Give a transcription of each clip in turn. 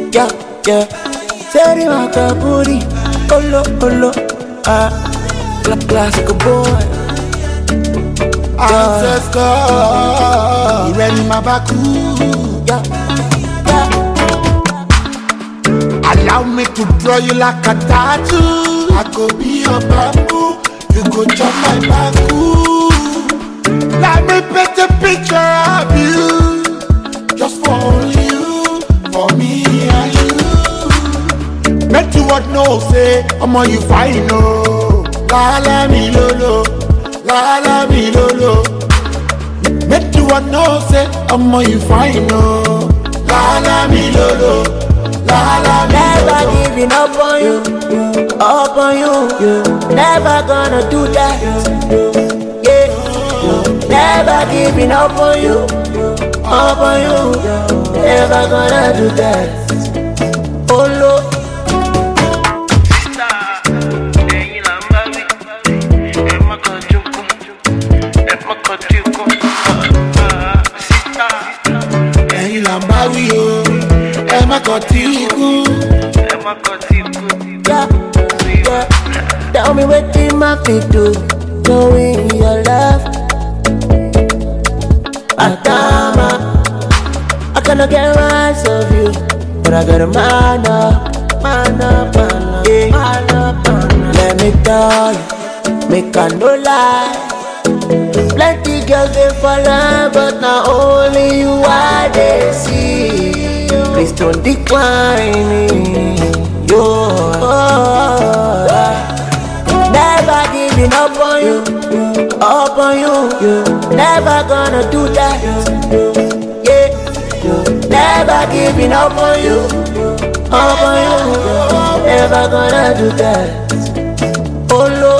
Yeah, yeah. Seri makaburi, olo, olo. Classical boy. Ancestor, Ireni Mabaku. Yeah, yeah. Allow me to draw you like a tattoo. I could be your bamboo, you go chop my bamboo. Let me paint a picture of you, just for only you, for me and you. Make you what no say, I'm on you fine no. La la mi lolo, la la mi lolo. Make you what no say, I'm on you fine no. La la mi lolo, la la mi Never lolo. giving up on you, up on you. Never gonna do that. Yeah. Never giving up on you, up on you. Never gonna do that. Oh Lord. Ẹ̀yin là ń bá wí o, ẹ má kàn tí ikú. Yeah, yeah. Tell me what you my feet do, showing your love. Adama, I cannot get rise of you, but I got a man up, man up, man up, yeah. Man up, man up. Let me tell you, make I no lie. Plenty girls they follow, but not only you I they see. Please don't decline me. Never giving up on you, up on you. Never gonna do that. Yeah, never giving up on you, up on you. Never gonna do that. Oh Lord.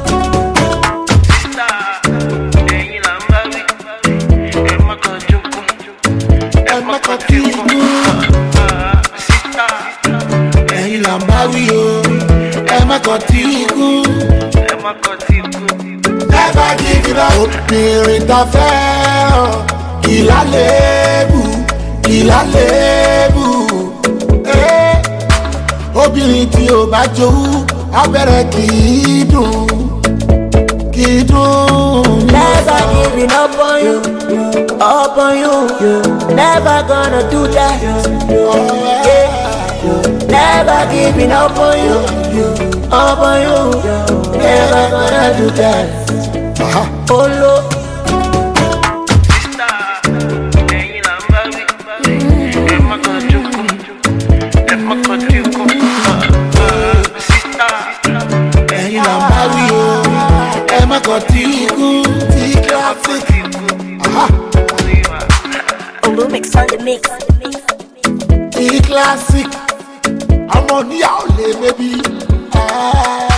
Ẹ̀yin là ń bá wí o, ẹ má kàn tí ikú. Never give it up. Obìnrin ta fẹ́ kì lálébù, kì lálébù. Obìnrin tí ò bá jowú, abẹ́rẹ́ kì í dùn, kì í dùn. Never giving up on you, up on you. Never gonna do that. Yeah. Never giving up on you, up on you. Never gonna do that. Oh Lord. Ẹ̀yin là ń bá wí o, ẹ má kàn tí ikú, tí classic. Olumix on the mix. Tí classic. Ọmọ níyàwó lè bẹ́bí.